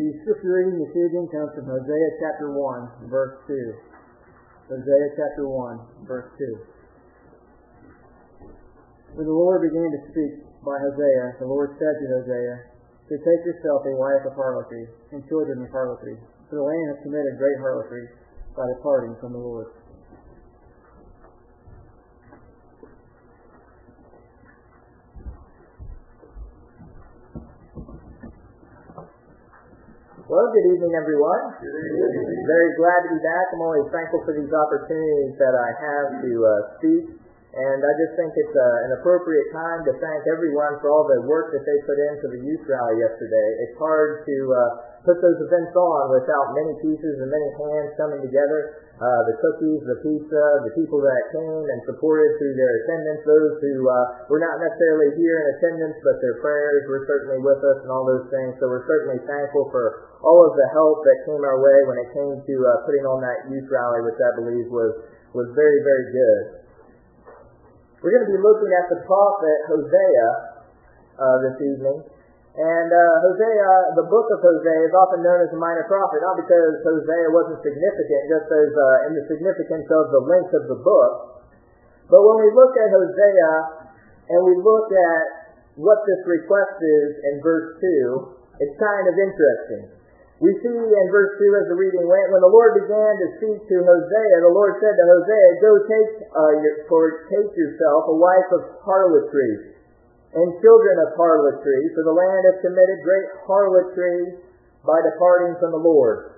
The scripture reading this evening comes from Hosea chapter 1, verse 2. Hosea chapter 1, verse 2. When the Lord began to speak by Hosea, the Lord said to Hosea, "To take yourself a wife of harlotry, and children of harlotry, for the land has committed great harlotry by departing from the Lord." Well, good evening, everyone. Very glad to be back. I'm always thankful for these opportunities that I have to speak. And I just think it's an appropriate time to thank everyone for all the work that they put into the youth rally yesterday. It's hard to put those events on without many pieces and many hands coming together. The cookies, the pizza, the people that came and supported through their attendance, those who were not necessarily here in attendance, but their prayers were certainly with us and all those things. So we're certainly thankful for all of the help that came our way when it came to putting on that youth rally, which I believe was very, very good. We're going to be looking at the prophet Hosea this evening. And Hosea, the book of Hosea, is often known as a minor prophet, not because Hosea wasn't significant, just as in the significance of the length of the book. But when we look at Hosea, and we look at what this request is in verse 2, it's kind of interesting. We see in verse 2 as the reading went, when the Lord began to speak to Hosea, the Lord said to Hosea, "Go take yourself a wife of harlotry, and children of harlotry, for the land has committed great harlotry by departing from the Lord."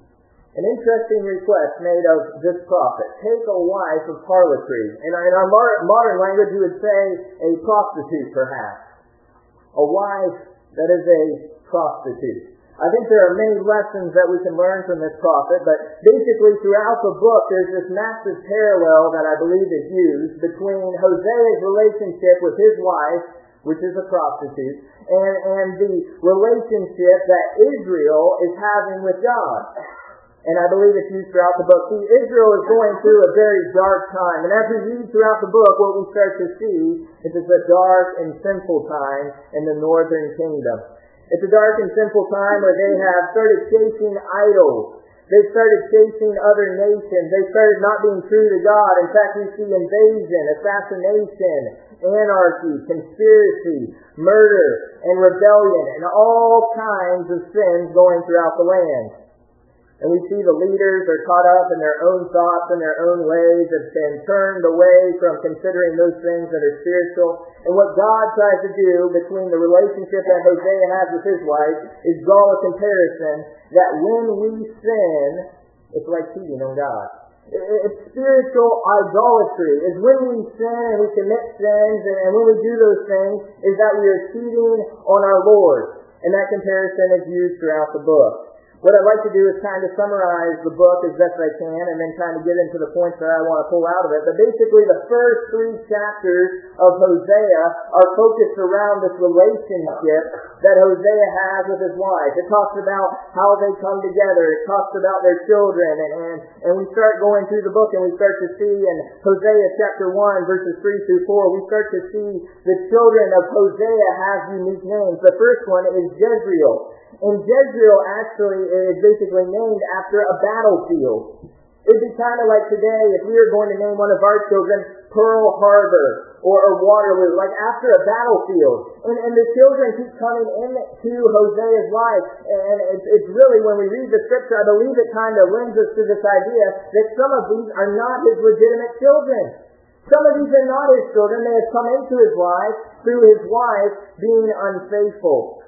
An interesting request made of this prophet. Take a wife of harlotry. And in our modern language, you would say a prostitute, perhaps. A wife that is a prostitute. I think there are many lessons that we can learn from this prophet, but basically throughout the book there's this massive parallel that I believe is used between Hosea's relationship with his wife, which is a prostitute, and the relationship that Israel is having with God. And I believe it's used throughout the book. See, Israel is going through a very dark time, and as we read throughout the book, what we start to see is it's a dark and sinful time in the northern kingdom. It's a dark and sinful time where they have started chasing idols. They've started chasing other nations. They've started not being true to God. In fact, we see invasion, assassination, anarchy, conspiracy, murder, and rebellion, and all kinds of sins going throughout the land. And we see the leaders are caught up in their own thoughts and their own ways, have been turned away from considering those things that are spiritual. And what God tries to do between the relationship that Hosea has with his wife is draw a comparison that when we sin, it's like cheating on God. It's spiritual idolatry. Is when we sin and we commit sins, and when we do those things, is that we are cheating on our Lord. And that comparison is used throughout the book. What I'd like to do is kind of summarize the book as best I can and then kind of get into the points that I want to pull out of it. But basically the first 3 chapters of Hosea are focused around this relationship that Hosea has with his wife. It talks about how they come together. It talks about their children. And we start going through the book and we start to see in Hosea chapter 1 verses 3 through 4, we start to see the children of Hosea have unique names. The first one is Jezreel. And Jezreel actually is basically named after a battlefield. It'd be kind of like today if we were going to name one of our children Pearl Harbor or Waterloo, like after a battlefield. And the children keep coming into Hosea's life. And it's really, when we read the scripture, I believe it kind of lends us to this idea that some of these are not his legitimate children. Some of these are not his children. They have come into his life through his wife being unfaithful.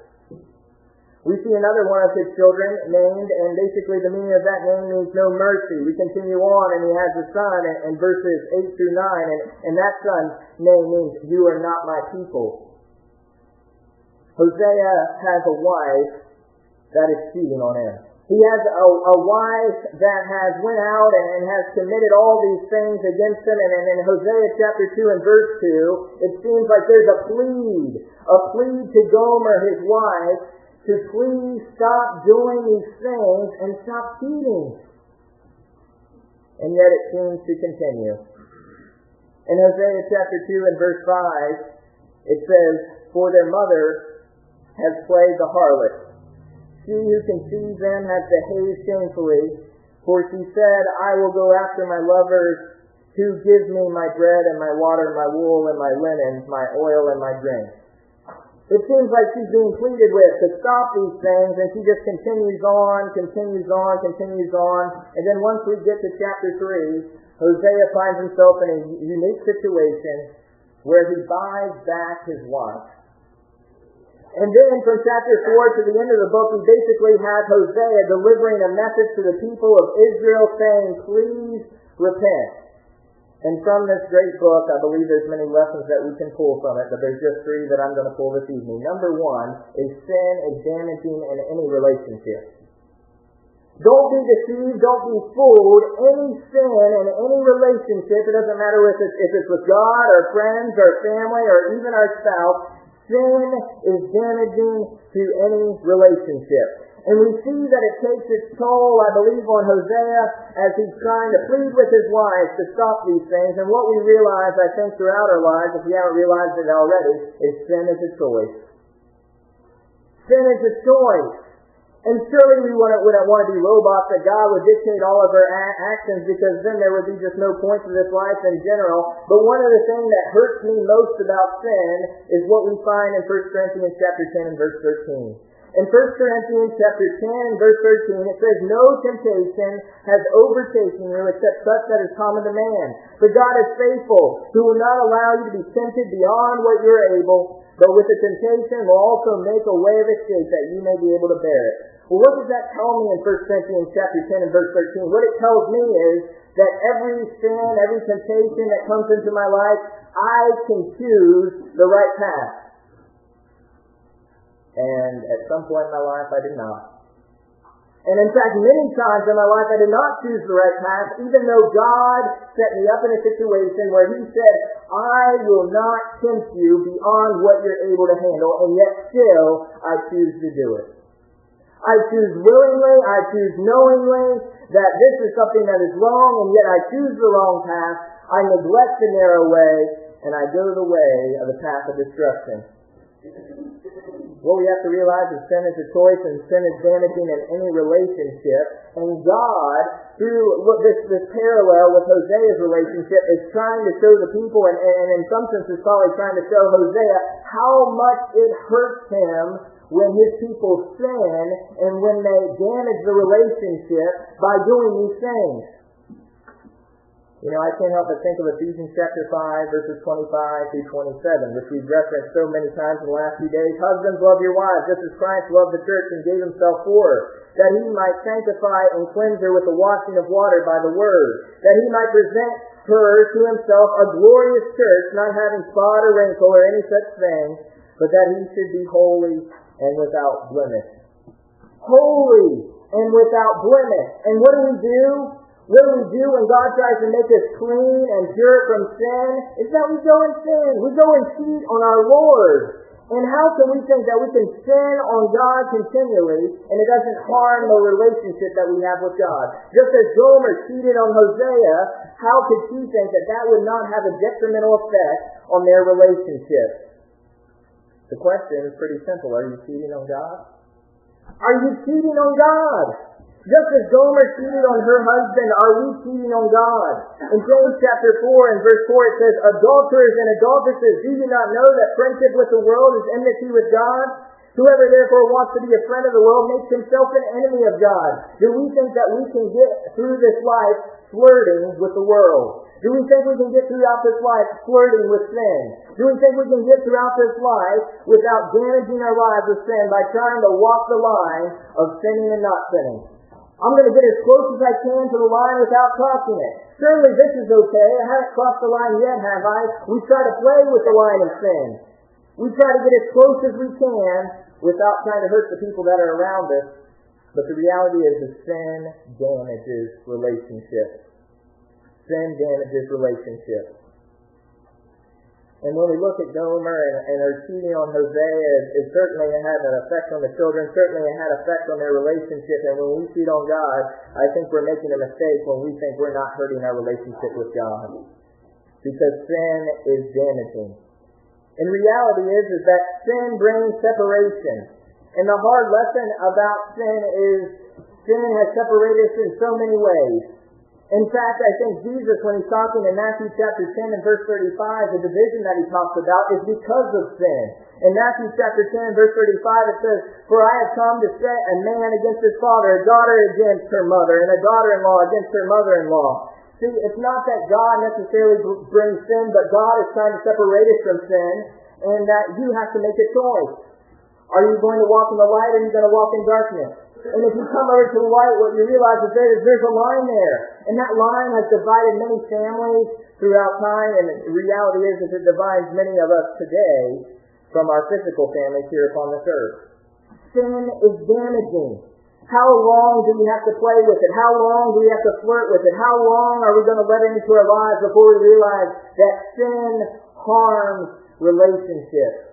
We see another one of his children named, and basically the meaning of that name means no mercy. We continue on, and he has a son in verses 8 through 9, and that son's name means you are not my people. Hosea has a wife that is cheating on him. He has a wife that has went out and has committed all these things against him. And in Hosea chapter 2 and verse 2, it seems like there's a plea to Gomer, his wife, to please stop doing these things and stop cheating. And yet it seems to continue. In Hosea chapter 2 and verse 5, it says, "For their mother has played the harlot. She who conceived them has behaved shamefully, for she said, I will go after my lovers, who gives me my bread and my water, my wool and my linen, my oil and my drink. It seems like she's being pleaded with to stop these things, and she just continues on. And then once we get to chapter 3, Hosea finds himself in a unique situation where he buys back his wife. And then from chapter 4 to the end of the book, we basically have Hosea delivering a message to the people of Israel saying, please repent. And from this great book, I believe there's many lessons that we can pull from it, but there's just 3 that I'm going to pull this evening. Number 1 is sin is damaging in any relationship. Don't be deceived, don't be fooled. Any sin in any relationship, it doesn't matter if it's with God, or friends, or family, or even our spouse, sin is damaging to any relationship. And we see that it takes its toll, I believe, on Hosea as he's trying to plead with his wife to stop these things. And what we realize, I think, throughout our lives, if we haven't realized it already, is sin is a choice. Sin is a choice. And surely we wouldn't want to be robots that God would dictate all of our actions, because then there would be just no point to this life in general. But one of the things that hurts me most about sin is what we find in 1 Corinthians chapter 10 and verse 13. In 1 Corinthians chapter 10 and verse 13, it says, no temptation has overtaken you except such that is common to man. But God is faithful, who will not allow you to be tempted beyond what you are able, but with the temptation will also make a way of escape that you may be able to bear it. Well, what does that tell me in 1 Corinthians chapter 10 and verse 13? What it tells me is that every sin, every temptation that comes into my life, I can choose the right path. And at some point in my life, I did not. And in fact, many times in my life, I did not choose the right path, even though God set me up in a situation where He said, I will not tempt you beyond what you're able to handle, and yet still, I choose to do it. I choose willingly, I choose knowingly that this is something that is wrong, and yet I choose the wrong path. I neglect the narrow way, and I go the way of the path of destruction. What we have to realize is sin is a choice, and sin is damaging in any relationship. And God, through this parallel with Hosea's relationship, is trying to show the people, and in some sense is probably trying to show Hosea how much it hurts him when his people sin and when they damage the relationship by doing these things. You know, I can't help but think of Ephesians chapter 5, verses 25 through 27, which we've referenced so many times in the last few days. Husbands, love your wives, just as Christ loved the church and gave himself for her, that he might sanctify and cleanse her with the washing of water by the word, that he might present her to himself a glorious church, not having spot or wrinkle or any such thing, but that he should be holy and without blemish. Holy and without blemish. And what do? What do we do when God tries to make us clean and pure from sin? Is that we go and sin. We go and cheat on our Lord. And how can we think that we can sin on God continually and it doesn't harm the relationship that we have with God? Just as Gomer cheated on Hosea, how could she think that that would not have a detrimental effect on their relationship? The question is pretty simple. Are you cheating on God? Are you cheating on God? Just as Gomer cheated on her husband, are we cheating on God? In James chapter 4 and verse 4 it says, adulterers and adulteresses, do you not know that friendship with the world is enmity with God? Whoever therefore wants to be a friend of the world makes himself an enemy of God. Do we think that we can get through this life flirting with the world? Do we think we can get throughout this life flirting with sin? Do we think we can get throughout this life without damaging our lives with sin by trying to walk the line of sinning and not sinning? I'm going to get as close as I can to the line without crossing it. Surely this is okay. I haven't crossed the line yet, have I? We try to play with the line of sin. We try to get as close as we can without trying to hurt the people that are around us. But the reality is that sin damages relationships. Sin damages relationships. And when we look at Gomer and her cheating on Hosea, it certainly had an effect on the children, certainly it had an effect on their relationship. And when we cheat on God, I think we're making a mistake when we think we're not hurting our relationship with God. Because sin is damaging. And reality is that sin brings separation. And the hard lesson about sin is sin has separated us in so many ways. In fact, I think Jesus, when he's talking in Matthew chapter 10 and verse 35, the division that he talks about is because of sin. In Matthew chapter 10 and verse 35 it says, "For I have come to set a man against his father, a daughter against her mother, and a daughter-in-law against her mother-in-law." See, it's not that God necessarily brings sin, but God is trying to separate us from sin, and that you have to make a choice. Are you going to walk in the light, or are you going to walk in darkness? And if you come over to the light, what you realize is there's a line there. And that line has divided many families throughout time, and the reality is it divides many of us today from our physical families here upon this earth. Sin is damaging. How long do we have to play with it? How long do we have to flirt with it? How long are we going to let it into our lives before we realize that sin harms relationships?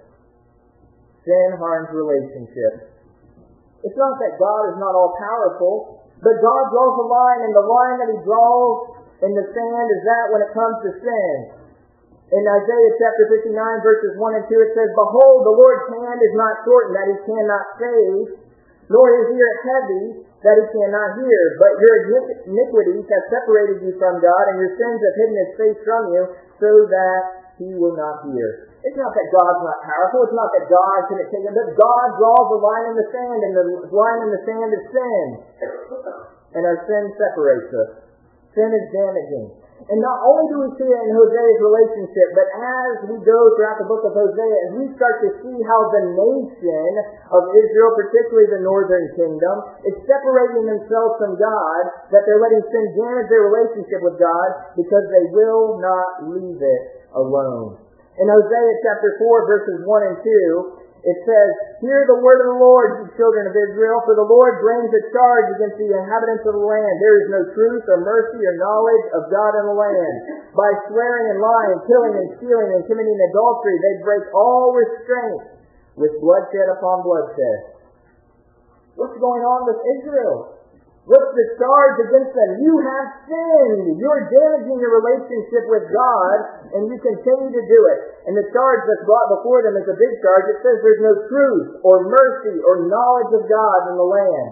Sin harms relationships. It's not that God is not all-powerful, but God draws a line, and the line that he draws in the sand is that when it comes to sin. In Isaiah chapter 59, verses 1 and 2, it says, "Behold, the Lord's hand is not shortened, that he cannot save, nor his ear heavy, that he cannot hear. But your iniquities have separated you from God, and your sins have hidden his face from you, so that he will not hear." It's not that God's not powerful. It's not that God couldn't take it, but God draws a line in the sand, and the line in the sand is sin. And our sin separates us. Sin is damaging. And not only do we see it in Hosea's relationship, but as we go throughout the book of Hosea, and we start to see how the nation of Israel, particularly the northern kingdom, is separating themselves from God, that they're letting sin damage their relationship with God because they will not leave it alone. In Hosea chapter 4, verses 1 and 2, it says, "Hear the word of the Lord, you children of Israel, for the Lord brings a charge against the inhabitants of the land. There is no truth or mercy or knowledge of God in the land. By swearing and lying, killing and stealing and committing adultery, they break all restraint with bloodshed upon bloodshed." What's going on with Israel? What's the charge against them? You have sinned. You're damaging your relationship with God, and you continue to do it. And the charge that's brought before them is a big charge. It says there's no truth or mercy or knowledge of God in the land.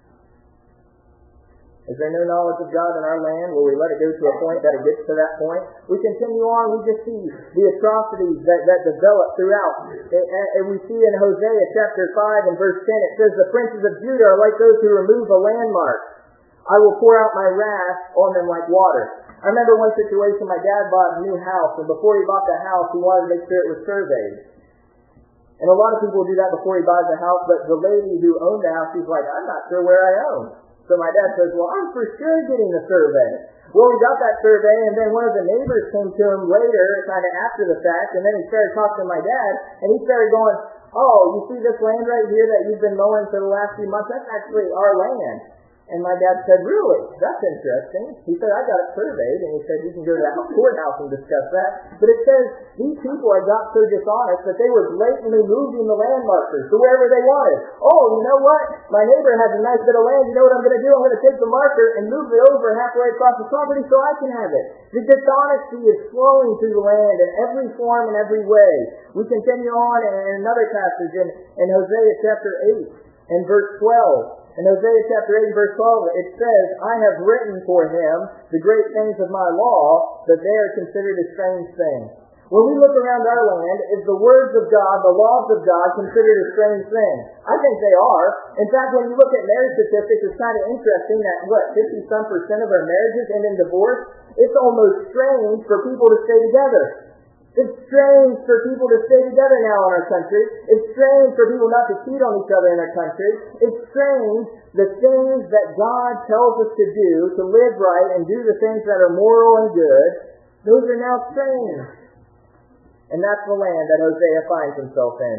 Is there no knowledge of God in our land? Will we let it go to a point that it gets to that point? We continue on. We just see the atrocities that develop throughout. And we see in Hosea chapter 5 and verse 10, it says, "The princes of Judah are like those who remove a landmark. I will pour out my wrath on them like water." I remember one situation, my dad bought a new house, and before he bought the house, he wanted to make sure it was surveyed. And a lot of people do that before he buys the house, but the lady who owned the house, she's like, "I'm not sure where I own." So my dad says, "Well, I'm for sure getting the survey." Well, we got that survey, and then one of the neighbors came to him later, kind of after the fact, and then he started talking to my dad, and he started going, "Oh, you see this land right here that you've been mowing for the last few months? That's actually our land." And my dad said, "Really? That's interesting." He said, "I got it surveyed," and he said, "You can go to the courthouse and discuss that." But it says these people had got so dishonest that they were blatantly moving the land markers to wherever they wanted. "Oh, you know what? My neighbor has a nice bit of land. You know what I'm going to do? I'm going to take the marker and move it over halfway across the property so I can have it." The dishonesty is flowing through the land in every form and every way. We continue on in another passage in Hosea chapter 8 and verse 12. In Hosea chapter 8 and verse 12, it says, "I have written for him the great things of my law, but they are considered a strange thing." When we look around our land, is the words of God, the laws of God, considered a strange thing? I think they are. In fact, when you look at marriage statistics, it's kind of interesting that, 50-some% of our marriages end in divorce? It's almost strange for people to stay together. It's strange for people to stay together now in our country. It's strange for people not to cheat on each other in our country. It's strange the things that God tells us to do, to live right and do the things that are moral and good, those are now strange. And that's the land that Hosea finds himself in.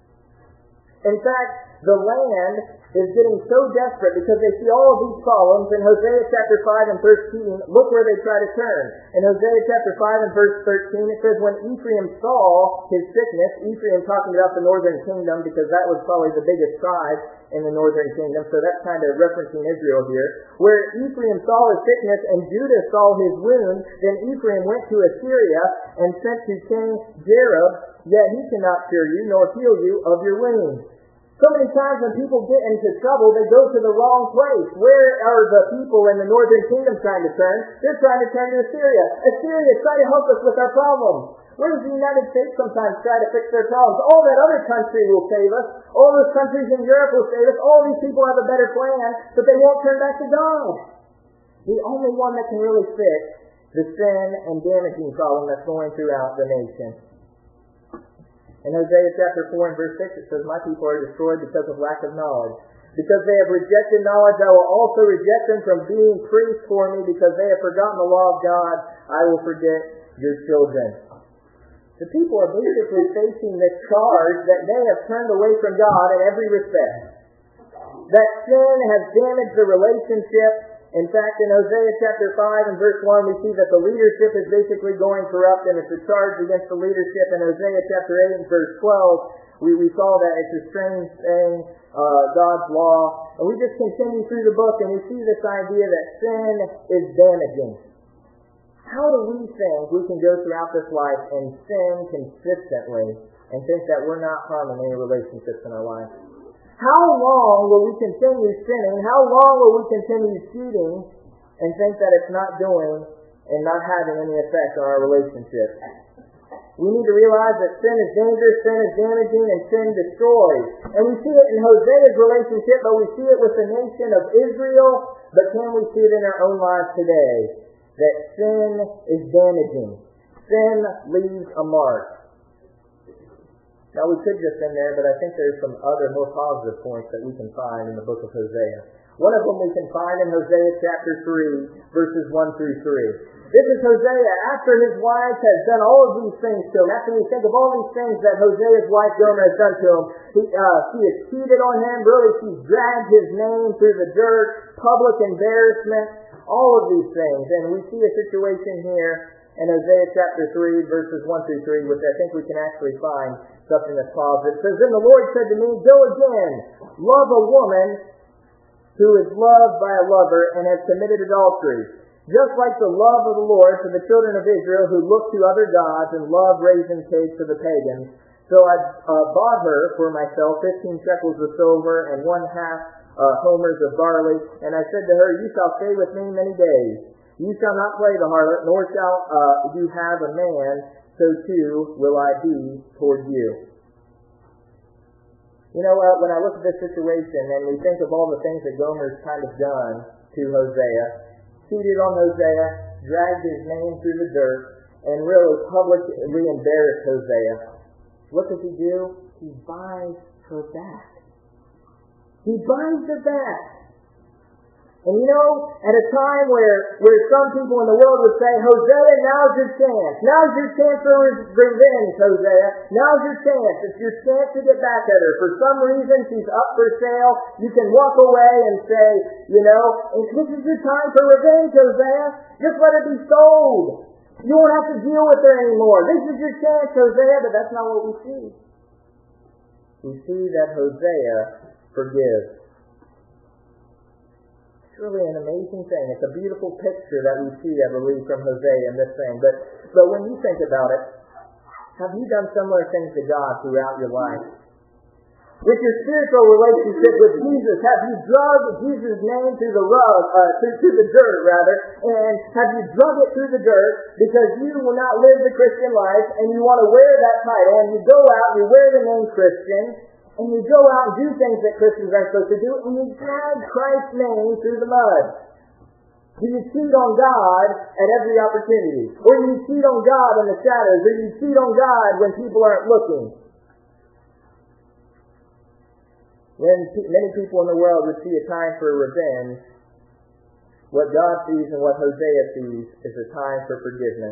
In fact, the land is getting so desperate because they see all of these problems. In Hosea chapter 5 and verse 13, look where they try to turn. In Hosea chapter 5 and verse 13, it says, "When Ephraim saw his sickness," Ephraim talking about the northern kingdom because that was probably the biggest tribe in the northern kingdom, so that's kind of referencing Israel here. "Where Ephraim saw his sickness and Judah saw his wound, then Ephraim went to Assyria and sent to King Jareb, yet he cannot cure you nor heal you of your wounds." So many times when people get into trouble, they go to the wrong place. Where are the people in the northern kingdom trying to turn? They're trying to turn to Assyria. Assyria is trying to help us with our problems. Where does the United States sometimes try to fix their problems? Oh, that other country will save us. All those countries in Europe will save us. All these people have a better plan, but they won't turn back to God. The only one that can really fix the sin and damaging problem that's going throughout the nation. In Hosea chapter 4 and verse 6, it says, "My people are destroyed because of lack of knowledge. Because they have rejected knowledge, I will also reject them from being priests for me. Because they have forgotten the law of God, I will forget your children." The people are basically facing this charge that they have turned away from God in every respect. That sin has damaged the relationship. In fact, in Hosea chapter 5 and verse 1, we see that the leadership is basically going corrupt, and it's a charge against the leadership. In Hosea chapter 8 and verse 12, we saw that it's a strange thing, God's law. And we just continue through the book, and we see this idea that sin is damaging. How do we think we can go throughout this life and sin consistently and think that we're not harming any relationships in our life? How long will we continue sinning? How long will we continue cheating and think that it's not doing and not having any effect on our relationship? We need to realize that sin is dangerous, sin is damaging, and sin destroys. And we see it in Hosea's relationship, but we see it with the nation of Israel. But can we see it in our own lives today? That sin is damaging. Sin leaves a mark. Now, we could just end there, but I think there's some other more positive points that we can find in the book of Hosea. One of them we can find in Hosea chapter 3, verses 1 through 3. This is Hosea after his wife has done all of these things to him. After we think of all these things that Hosea's wife Gomer has done to him, she has cheated on him. Really, she's dragged his name through the dirt, public embarrassment, all of these things. And we see a situation here in Hosea chapter 3, verses 1 through 3, which I think we can actually find something that's positive. It says, "Then the Lord said to me, go again, love a woman who is loved by a lover and has committed adultery. Just like the love of the Lord for the children of Israel who look to other gods and love raising cakes for the pagans. So I bought her for myself 15 shekels of silver and 1/2 homers of barley. And I said to her, you shall stay with me many days. You shall not play the harlot, nor shall you have a man, so too will I be toward you." You know what? When I look at this situation and we think of all the things that Gomer's kind of done to Hosea, cheated on Hosea, dragged his name through the dirt, and really publicly embarrassed Hosea, what does he do? He buys her back. He buys her back. And you know, at a time where some people in the world would say, Hosea, now's your chance. Now's your chance for revenge, Hosea. Now's your chance. It's your chance to get back at her. For some reason, she's up for sale. You can walk away and say, you know, this is your time for revenge, Hosea. Just let her be sold. You won't have to deal with her anymore. This is your chance, Hosea. But that's not what we see. We see that Hosea forgives. Really an amazing thing. It's a beautiful picture that we see, I believe, from Hosea in this thing. But when you think about it, have you done similar things to God throughout your life? With your spiritual relationship with Jesus, have you drug Jesus' name through the through the dirt, rather, and have you drug it through the dirt because you will not live the Christian life and you want to wear that title, and you go out, you wear the name Christian, and you go out and do things that Christians are supposed to do, and you drag Christ's name through the mud. Do you cheat on God at every opportunity? Or do you cheat on God in the shadows? Or do you cheat on God when people aren't looking? When many people in the world would see a time for revenge, what God sees and what Hosea sees is a time for forgiveness.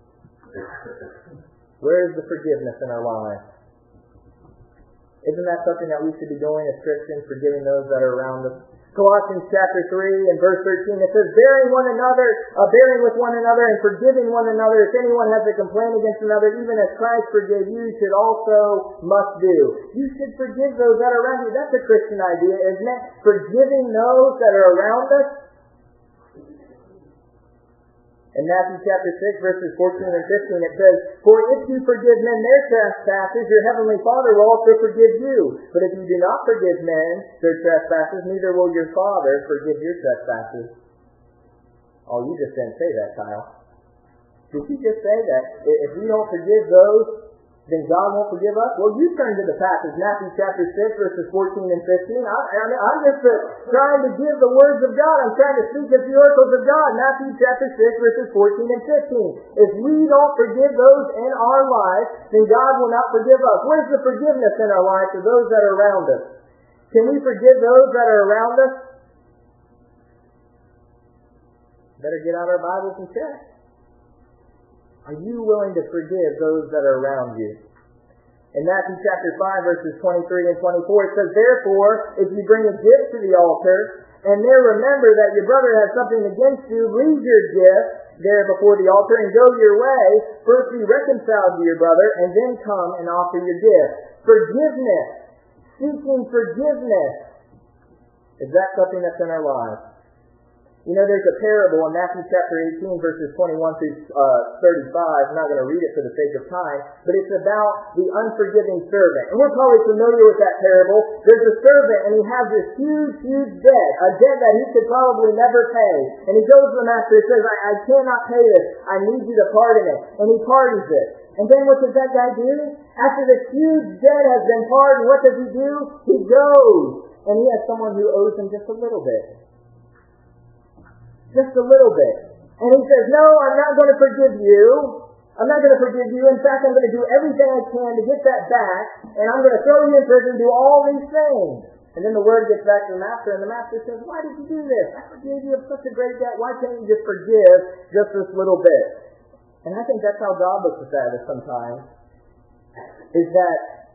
Where is the forgiveness in our lives? Isn't that something that we should be doing as Christians, forgiving those that are around us? Colossians chapter 3 and verse 13, it says, bearing with one another and forgiving one another. If anyone has a complaint against another, even as Christ forgave you, should also must do. You should forgive those that are around you. That's a Christian idea, isn't it? Forgiving those that are around us. In Matthew chapter 6, verses 14 and 15, it says, "For if you forgive men their trespasses, your heavenly Father will also forgive you. But if you do not forgive men their trespasses, neither will your Father forgive your trespasses." Oh, you just didn't say that, Kyle. Did you just say that if we don't forgive those, then God won't forgive us? Well, you turn to the passage, Matthew chapter 6, verses 14 and 15. I'm just trying to give the words of God. I'm trying to speak the oracles of God. Matthew chapter 6, verses 14 and 15. If we don't forgive those in our lives, then God will not forgive us. Where's the forgiveness in our lives for those that are around us? Can we forgive those that are around us? Better get out our Bibles and check. Are you willing to forgive those that are around you? In Matthew chapter 5, verses 23 and 24, it says, "Therefore, if you bring a gift to the altar, and there remember that your brother has something against you, leave your gift there before the altar and go your way. First be reconciled to your brother, and then come and offer your gift." Forgiveness. Seeking forgiveness. Is that something that's in our lives? You know, there's a parable in Matthew chapter 18, verses 21 through 35. I'm not going to read it for the sake of time, but it's about the unforgiving servant. And we're probably familiar with that parable. There's a servant, and he has this huge debt, a debt that he could probably never pay. And he goes to the master and says, I cannot pay this. I need you to pardon it. And he pardons it. And then what does that guy do? After this huge debt has been pardoned, what does he do? He goes, and he has someone who owes him just a little bit. Just a little bit. And he says, "No, I'm not going to forgive you. I'm not going to forgive you. In fact, I'm going to do everything I can to get that back, and I'm going to throw you in prison and do all these things." And then the word gets back to the master, and the master says, "Why did you do this? I forgave you of such a great debt. Why can't you just forgive just this little bit?" And I think that's how God looks at us sometimes, is that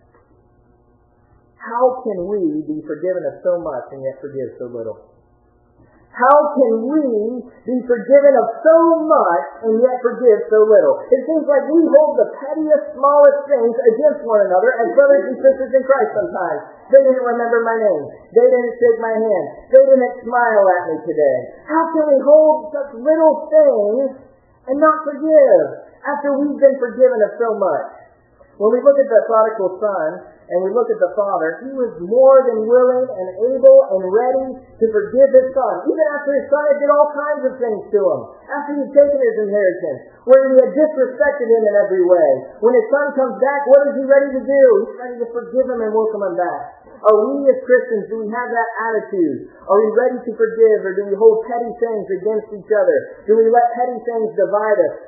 how can we be forgiven of so much and yet forgive so little? How can we be forgiven of so much and yet forgive so little? It seems like we hold the pettiest, smallest things against one another as brothers and sisters in Christ sometimes. They didn't remember my name. They didn't shake my hand. They didn't smile at me today. How can we hold such little things and not forgive after we've been forgiven of so much? When we look at the prodigal son, and we look at the father, he was more than willing and able and ready to forgive his son, even after his son had did all kinds of things to him, after he'd taken his inheritance, where he had disrespected him in every way. When his son comes back, what is he ready to do? He's ready to forgive him and welcome him back. Are we as Christians, do we have that attitude? Are we ready to forgive, or do we hold petty things against each other? Do we let petty things divide us?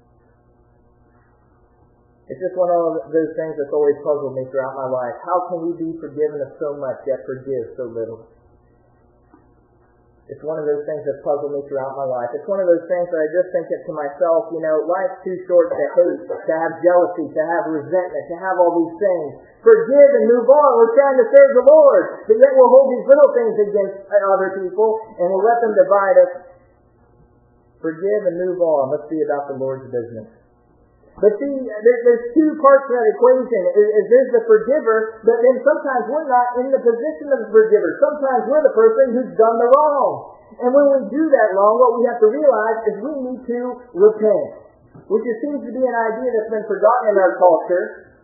It's just one of those things that's always puzzled me throughout my life. How can we be forgiven of so much yet forgive so little? It's one of those things that's puzzled me throughout my life. It's one of those things that I just think to myself, life's too short to hate, to have jealousy, to have resentment, to have all these things. Forgive and move on. We're trying to serve the Lord. But yet we'll hold these little things against other people and we'll let them divide us. Forgive and move on. Let's be about the Lord's business. But see, there's two parts to that equation. There's the forgiver, but then sometimes we're not in the position of the forgiver. Sometimes we're the person who's done the wrong. And when we do that wrong, what we have to realize is we need to repent, which seems to be an idea that's been forgotten in our culture.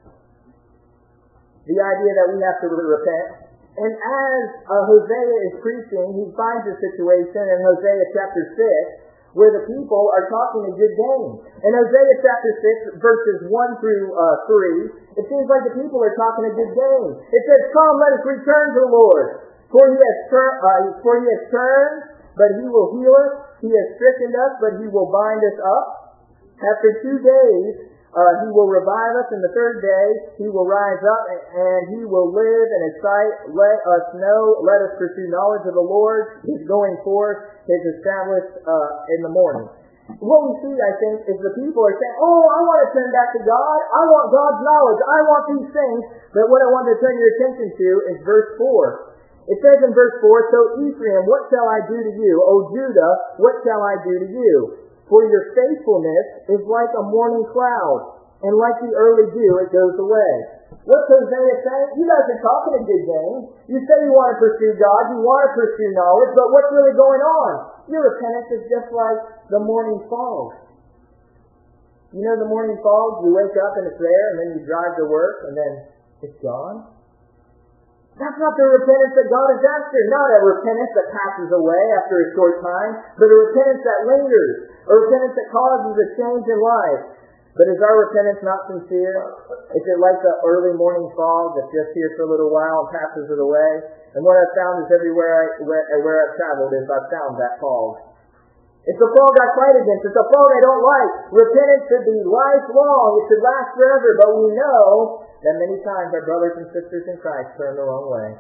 The idea that we have to repent. And as Hosea is preaching, he finds a situation in Hosea chapter 6, where the people are talking a good game. In Hosea chapter 6, verses 1 through 3, it seems like the people are talking a good game. It says, "Come, let us return to the Lord. For he has turned, but he will heal us. He has stricken us, but he will bind us up. After 2 days, he will revive us, and the third day he will rise up, and he will live in his sight. Let us pursue knowledge of the Lord. His going forth is established in the morning." What we see, I think, is the people are saying, "Oh, I want to turn back to God. I want God's knowledge. I want these things." But what I want to turn your attention to is verse 4. It says in verse 4, "So Ephraim, what shall I do to you? O Judah, what shall I do to you? For your faithfulness is like a morning cloud, and like the early dew, it goes away." What's Hosea saying? You guys are talking a good game. You say you want to pursue God, you want to pursue knowledge, but what's really going on? Your repentance is just like the morning fog. You know the morning fog? You wake up and it's there, and then you drive to work, and then it's gone. That's not the repentance that God is after. Not a repentance that passes away after a short time, but a repentance that lingers. A repentance that causes a change in life. But is our repentance not sincere? Is it like the early morning fog that's just here for a little while and passes it away? And what I've found is everywhere where I've traveled is I've found that fog. It's a fog I fight against. It's a fog I don't like. Repentance should be lifelong. It should last forever. But we know that many times our brothers and sisters in Christ turn the wrong way.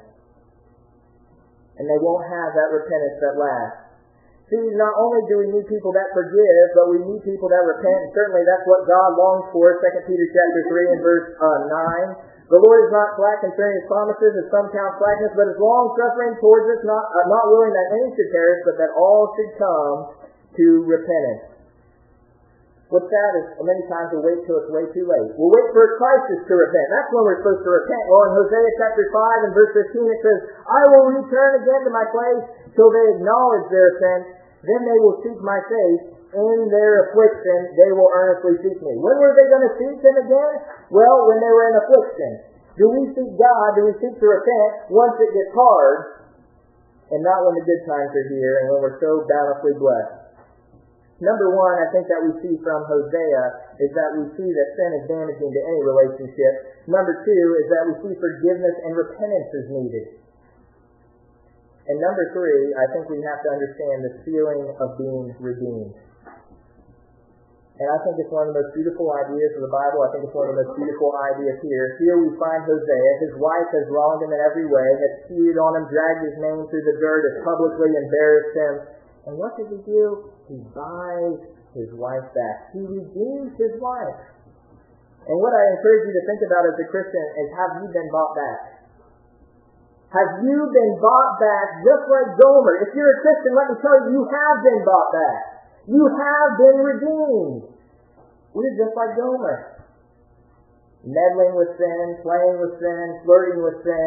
And they won't have that repentance that lasts. See, not only do we need people that forgive, but we need people that repent. And certainly that's what God longs for. 2 Peter chapter 3 and verse 9. The Lord is not slack concerning His promises, as some count slackness, but is long-suffering towards us, not willing that any should perish, but that all should come to repentance. What's sad is many times we wait till it's way too late. We'll wait for a crisis to repent. That's when we're supposed to repent. Well, in Hosea chapter 5 and verse 15 it says, I will return again to my place till they acknowledge their offense. Then they will seek my face. In their affliction they will earnestly seek me. When were they going to seek Him again? Well, when they were in affliction. Do we seek God? Do we seek to repent once it gets hard? And not when the good times are here and when we're so bountifully blessed. Number one, I think that we see from Hosea is that we see that sin is damaging to any relationship. Number two is that we see forgiveness and repentance is needed. And number three, I think we have to understand the feeling of being redeemed. And I think it's one of the most beautiful ideas of the Bible. I think it's one of the most beautiful ideas here. Here we find Hosea. His wife has wronged him in every way, has cheated on him, dragged his name through the dirt, has publicly embarrassed him. And what does he do? He buys his wife back. He redeems his wife. And what I encourage you to think about as a Christian is, have you been bought back? Have you been bought back just like Gomer? If you're a Christian, let me tell you, you have been bought back. You have been redeemed. We're just like Gomer. Meddling with sin, playing with sin, flirting with sin.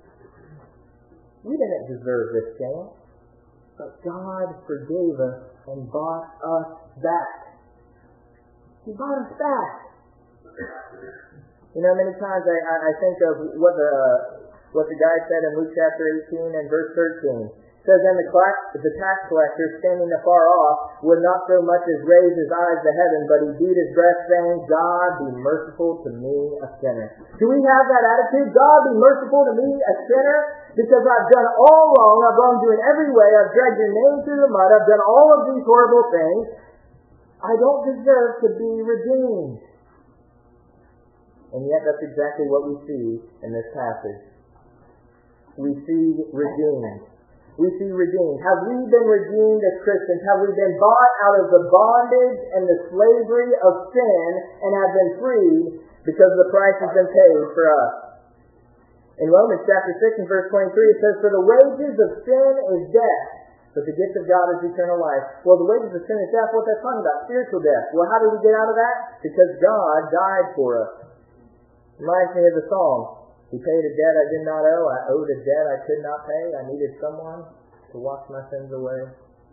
We didn't deserve this chance. But God forgave us and bought us back. He bought us back. You know, many times I think of what the guy said in Luke chapter 18 and verse 13. It says, and the tax collector, standing afar off, would not so much as raise his eyes to heaven, but he beat his breast, saying, God, be merciful to me, a sinner. Do we have that attitude? God, be merciful to me, a sinner? Because I've done all wrong. I've wronged you in every way. I've dragged your name through the mud. I've done all of these horrible things. I don't deserve to be redeemed. And yet that's exactly what we see in this passage. We see redeemed. We see redeemed. Have we been redeemed as Christians? Have we been bought out of the bondage and the slavery of sin and have been freed because the price has been paid for us? In Romans chapter 6 and verse 23 it says, for the wages of sin is death, but the gift of God is eternal life. Well, the wages of sin is death. What's that talking about? Spiritual death. Well, how do we get out of that? Because God died for us. Reminds me of the song. He paid a debt I did not owe. I owed a debt I could not pay. I needed someone to wash my sins away.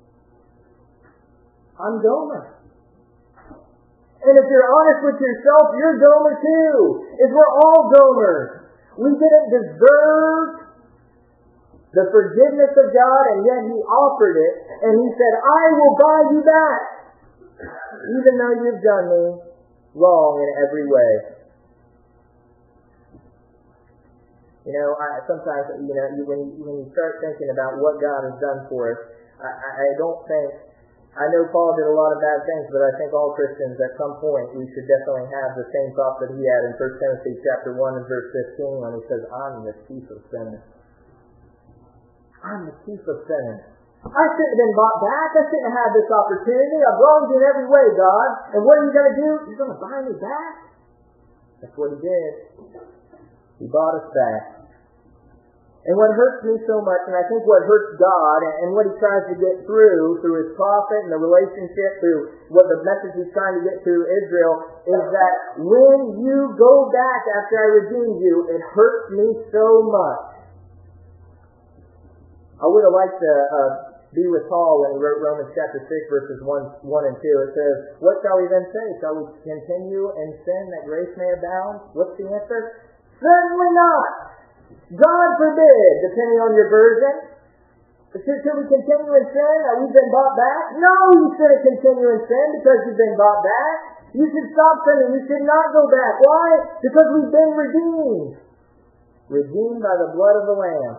I'm Gomer. And if you're honest with yourself, you're Gomer too. If we're all Gomers. We didn't deserve the forgiveness of God, and yet He offered it. And He said, I will buy you back, even though you've done me wrong in every way. You know, sometimes, you know, when you start thinking about what God has done for us, I know Paul did a lot of bad things, but I think all Christians at some point, we should definitely have the same thought that he had in 1 Timothy chapter 1 and verse 15 when he says, I'm the chief of sinners. I'm the chief of sinners. I shouldn't have been bought back. I shouldn't have had this opportunity. I've wronged you in every way, God. And what are you going to do? You're going to buy me back? That's what He did. He bought us back. And what hurts me so much, and I think what hurts God, and what He tries to get through His prophet and the relationship, through what the message He's trying to get through Israel, is that when you go back after I redeemed you, it hurts me so much. I would have liked to be with Paul when he wrote Romans chapter 6, verses 1 and 2. It says, what shall we then say? Shall we continue in sin that grace may abound? What's the answer? Certainly not. God forbid, depending on your version. Should we continue in sin? Are we been bought back? No, you shouldn't continue in sin because you've been bought back. You should stop sinning. You should not go back. Why? Because we've been redeemed. Redeemed by the blood of the Lamb.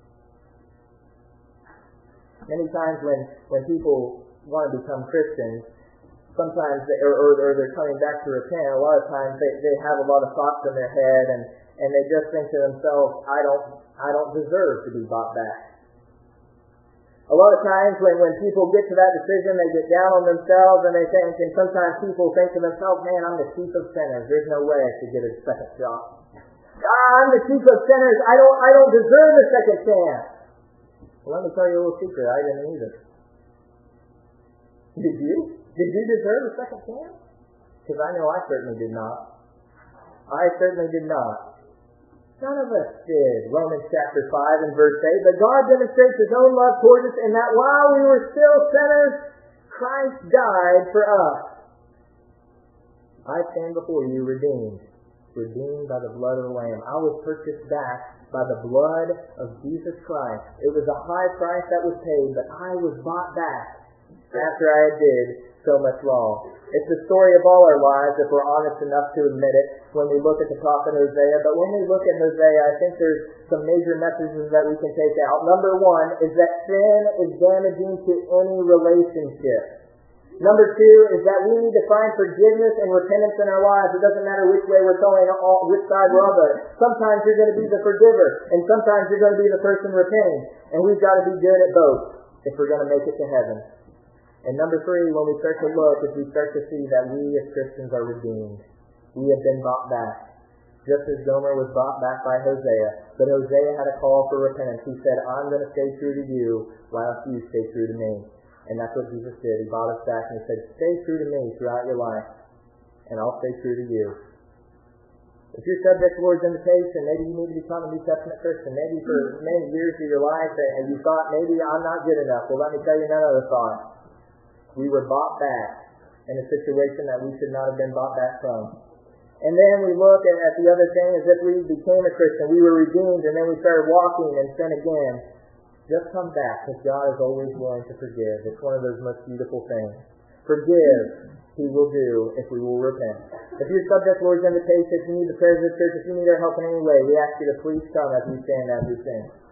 Many times when people want to become Christians, sometimes they're coming back to repent, a lot of times they have a lot of thoughts in their head and they just think to themselves, I don't deserve to be bought back. A lot of times when people get to that decision, they get down on themselves and they think, and sometimes people think to themselves, man, I'm the chief of sinners. There's no way I should get a second shot. I'm the chief of sinners. I don't deserve a second chance. Well, let me tell you a little secret. I didn't either. Did you? Did you deserve a second chance? Because I know I certainly did not. I certainly did not. None of us did. Romans chapter 5 and verse 8. But God demonstrates His own love towards us in that while we were still sinners, Christ died for us. I stand before you redeemed. Redeemed by the blood of the Lamb. I was purchased back by the blood of Jesus Christ. It was a high price that was paid, but I was bought back after I did so much wrong. It's the story of all our lives, if we're honest enough to admit it, when we look at the prophet Hosea. But when we look at Hosea, I think there's some major messages that we can take out. Number one is that sin is damaging to any relationship. Number two is that we need to find forgiveness and repentance in our lives. It doesn't matter which way we're going, which side we're on. Sometimes you're going to be the forgiver, and sometimes you're going to be the person repenting. And we've got to be good at both if we're going to make it to heaven. And number three, when we start to look, is we start to see that we as Christians are redeemed. We have been bought back. Just as Gomer was bought back by Hosea. But Hosea had a call for repentance. He said, I'm going to stay true to you while you stay true to me. And that's what Jesus did. He bought us back and He said, stay true to me throughout your life. And I'll stay true to you. If you're subject to the Lord's invitation, maybe you need to become a New Testament Christian. Maybe for many years of your life and you thought, maybe I'm not good enough. Well, let me tell you another thought. We were bought back in a situation that we should not have been bought back from. And then we look at the other thing as if we became a Christian. We were redeemed and then we started walking in sin again. Just come back because God is always willing to forgive. It's one of those most beautiful things. Forgive, He will do if we will repent. If you're subject to the Lord's invitation, if you need the prayers of the church, if you need our help in any way, we ask you to please come as we stand as we sing.